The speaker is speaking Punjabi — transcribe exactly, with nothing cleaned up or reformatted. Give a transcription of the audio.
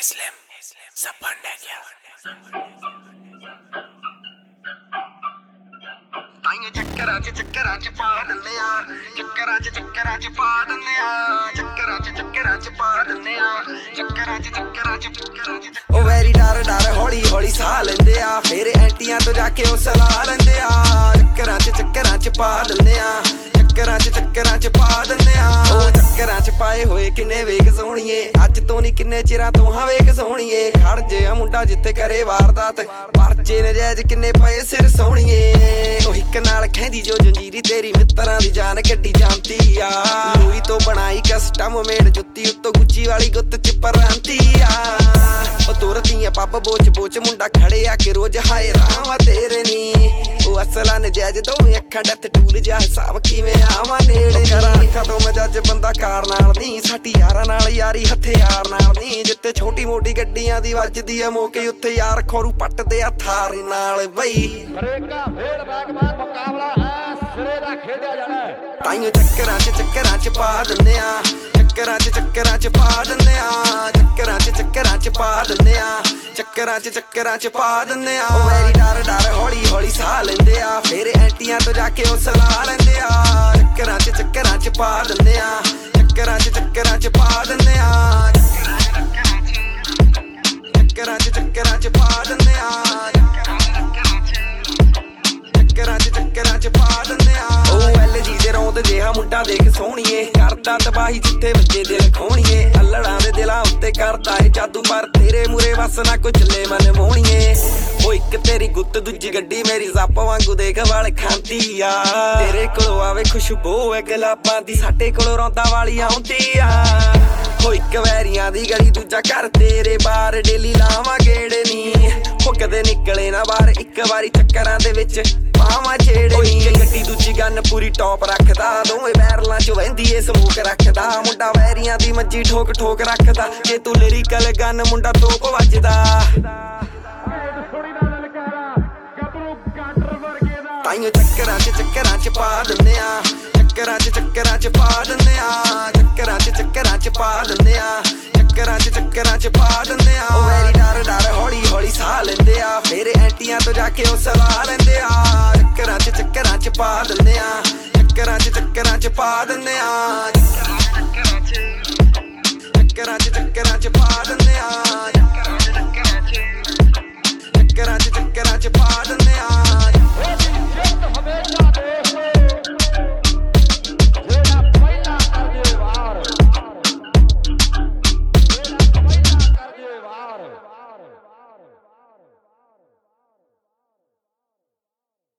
Slim, Sapan Dagya. ਤਾਈਆਂ ਚੱਕਰਾਂ ਚ ਚੱਕਰਾਂ ਚ ਪਾ ਦਿੰਦੇ ਆ ਚੱਕਰਾਂ ਚ ਚੱਕਰਾਂ ਚ ਪਾ ਦਿੰਦੇ ਆ ਚੱਕਰਾਂ ਚ ਚੱਕਰਾਂ ਚ ਪਾ ਦਿੰਦੇ ਆ ਚੱਕਰਾਂ ਚ ਚੱਕਰਾਂ ਚ ਚੱਕਰਾਂ ਚ ਉਹ ਵੈਰੀ ਡਰ ਡਰ ਹੌਲੀ ਹੌਲੀ ਸਾਹ ਲੈਂਦੇ ਆ ਫੇਰ ਐਂਟੀਆਂ ਤੋਂ ਜਾ ਕੇ ਉਹ ਸਲਾਹ ਲੈਂਦੇ ਆ ਚੱਕਰਾਂ ਚ ਚੱਕਰਾਂ ਚ ਪਾ ਦਿੰਦੇ ਆ ਚੱਕਰਾਂ ਚ ਚੱਕਰਾਂ ਚ ਪਾ ਦਿੰਦੇ ਆ ਉਹ ਚੱਕਰਾਂ ਚ ਪਾਏ ਹੋਏ ਕਿੰਨੇ ਵੇਖ ਸੋਹਣੀਏ ਅੱਜ ਤੋਂ ਨਹੀਂ ਕਿੰਨੇ ਚਿਰਾਂ ਤੋਂ ਹਾਂ ਵੇਖ ਸੋਹਣੀਏ ਖੜ ਜੇ ਆ ਮੁੰਡਾ ਜਿੱਥੇ ਕਰੇ ਵਾਰਦਾਤ ਪਰਚੇ ਨਜਾਇਜ਼ ਕਿੰਨੇ ਪਏ ਸਿਰ ਸੋਹਣੀਏ ਉਹ ਇੱਕ ਨਾਲ ਖੈਂਦੀ ਜੋ ਜੰਜੀਰੀ ਤੇਰੀ ਮਿੱਤਰਾਂ ਦੀ ਜਾਨ ਕੱਢੀ ਜਾਂਦੀ ਆ ਲੂਈ ਤੋਂ ਬਣਾਈ ਕਸਟਮ ਮੇਡ ਜੁੱਤੀ ਉੱਤੋਂ ਗੁੱਚੀ ਵਾਲੀ ਗੁੱਤ ਚ ਪਰਾਂਤੀ ਆ ਉਹ ਤੁਰਦੀਆਂ ਪੱਬ ਬੋਚ ਬੋਚ ਮੁੰਡਾ ਖੜੇ ਆ ਕੇ ਰੋਜ਼ ਹਾਏ ਰਾਵਾਂ ਤੇਰੇ ਨੀ ਉਹ ਅਸਲਾਂ ਨਜਾਇਜ਼ ਦੋਵੇਂ ਅੱਖਾਂ ਡੱਥ ਟੂਲ ਜਾ ਹਿਸਾਬ ਕਿਵੇਂ ਆਵਾਂ ਨੇੜੇ ਕਰਾਂ ਕਦੋਂ ਮੈਂ ਜੱਜ ਬੰਦਾ ਕਾਰ ਨਾਲ ਨਹੀਂ ਸਾਡੀ ਯਾਰਾਂ ਨਾਲ ਯਾਰੀ ਹਥਿਆਰ ਨਾਲ ਨਹੀਂ ਜਿੱਥੇ ਛੋਟੀ ਮੋਟੀ ਗੱਡੀਆਂ ਦੀ ਵੱਜਦੀ ਆ ਮੌਕੇ ਉੱਥੇ ਯਾਰ ਖੋਰੂ ਪੱਟਦੇ ਆ ਥਾਰ ਨਾਲ ਬਈ ਅਮਰੀਕਾ ਫੇਰ ਬੈਕਬਾਦ ਮੁਕਾਬਲਾ ਐ ਸਿਰੇ ਦਾ ਖੇਡਿਆ ਜਾਣਾ ਤਾਈਓ ਚੱਕਰਾਂ ਚ ਚੱਕਰਾਂ ਚ ਪਾ ਦਿੰਦੇ ਆ ਚੱਕਰਾਂ ਚ ਚੱਕਰਾਂ ਚ ਪਾ ਦਿੰਦੇ ਆ ਚੱਕਰਾਂ ਚ ਚੱਕਰਾਂ ਚ ਪਾ ਦਿੰਦੇ ਆ ਚੱਕਰਾਂ ਚ ਚੱਕਰਾਂ ਚ ਪਾ ਦਿੰਦੇ ਆ ਉਹ ਵੈਰੀ ਡਰ ਡਰ ਹੌਲੀ ਹੌਲੀ ਸਾਹ ਲੈਂਦੇ ਆ ਫੇਰ ਐਂਟੀਆਂ ਤੋਂ ਜਾ ਕੇ ਉਹ ਸਲਾਹ ਲੈਂਦੇ ਆ ਚੱਕਰਾਂ ਚ ਚੱਕਰਾਂ ਚ ਪਾ ਦਿੰਦੇ ਆ ਚੱਕਰਾਂ ਚ ਚੱਕਰਾਂ ਚ ਪਾ ਦਿੰਦੇ ਆ ਚੱਕਰਾਂ ਚ ਚੱਕਰਾਂ ਚ ਪਾ ਦਿੰਦੇ ਆ ਚੱਕਰਾਂ ਚ ਚੱਕਰਾਂ ਚ ਪਾ ਦਿੰਦੇ ਆ ਉਹ ਐਲ ਜੀ ਦੇ ਰੌਂਦ ਜਿਹਾ ਮੁੰਡਾ ਦੇਖ ਸੋਹਣੀਏ ਕਰਦਾ ਤਬਾਹੀ ਜਿੱਥੇ ਬੱਚੇ ਦਿਲ ਖੋਣੀਏ ਅਲੜਾਂ ਦੇ ਦਿਲਾਂ ਉੱਤੇ ਕਰਦਾ ਏ ਜਾਦੂ ਪਰ ਤੇਰੇ ਮੂਰੇ ਵਸ ਨਾ ਕੋਈ ਚੱਲੇ ਮਨ ਮੋਹਣੀਏ ਉਹ ਇੱਕ ਤੇਰੀ ਗੁੱਤ ਦੂਜੀ ਗੱਡੀ ਮੇਰੀ ਜ਼ੱਪ ਵਾਂਗੂ ਦੇਖ ਵਾਲ ਖਾਂਦੀ ਆ ਤੇਰੇ ਕੋਲੋਂ ਆਵੇ ਖੁਸ਼ਬੂ ਏ ਗੁਲਾਬਾਂ ਦੀ ਸਾਡੇ ਕੋਲੋਂ ਰੌਂਦਾ ਵਾਲੀ ਆਉਂਦੀ ਆ ਉਹ ਇੱਕ ਵੈਰੀਆਂ ਦੀ ਗਲੀ ਦੂਜਾ ਘਰ ਤੇਰੇ ਬਾਹਰ ਡੇਲੀ ਲਾਵਾਂ ਗੇੜੇ ਨੀ ਉਹ ਕਦੇ ਨਿਕਲੇ ਨਾ ਬਾਹਰ ਇੱਕ ਵਾਰੀ ਚੱਕਰਾਂ ਦੇ ਵਿੱਚ ਪਾਵਾਂ ਛੇੜੇ ਨੀ ਗੱਡੀ ਦੂਜੀ ਗੰਨ ਪੂਰੀ ਟੌਪ ਰੱਖਦਾ ਦੋਵੇਂ ਬੈਰਲਾਂ ਚ ਵਹਿੰਦੀ ਏ ਸਮੂਕ ਰੱਖਦਾ ਮੁੰਡਾ ਵੈਰੀਆਂ ਦੀ ਮੱਜੀ ਠੋਕ ਠੋਕ ਰੱਖਦਾ ਜੇ ਤੂੰ ਲਿਰਿਕਲ ਗੰਨ ਮੁੰਡਾ ਤੋਪ ਵੱਜਦਾ ਤਾਈਓ ਚੱਕਰਾਂ ਚ ਚੱਕਰਾਂ ਚ ਪਾ ਦਿੰਦੇ ਆ ਚੱਕਰਾਂ ਚ ਚੱਕਰਾਂ ਚ ਪਾ ਦਿੰਦੇ ਆ ਚੱਕਰਾਂ ਚ ਚੱਕਰਾਂ ਚ ਪਾ ਦਿੰਦੇ ਆ ਚੱਕਰਾਂ ਚ ਚੱਕਰਾਂ ਚ ਪਾ ਦਿੰਦੇ ਆ ਉਹ ਵੈਰੀ ਡਰ ਡਰ ਹੌਲੀ ਹੌਲੀ ਸਾਹ ਲੈਂਦੇ ਆ ਫੇਰ ਐਂਟੀਆਂ ਤੋਂ ਜਾ ਕੇ ਉਹ ਸਲਾਹ ਲੈਂਦੇ ਆ ਚੱਕਰਾਂ ਚ ਚੱਕਰਾਂ ਚ ਪਾ ਦਿੰਦੇ ਆ ਚੱਕਰਾਂ ਚ ਚੱਕਰਾਂ ਚ ਪਾ ਦਿੰਦੇ ਆ ਚੱਕਰਾਂ ਚ ਚੱਕਰਾਂ ਚ ਪਾ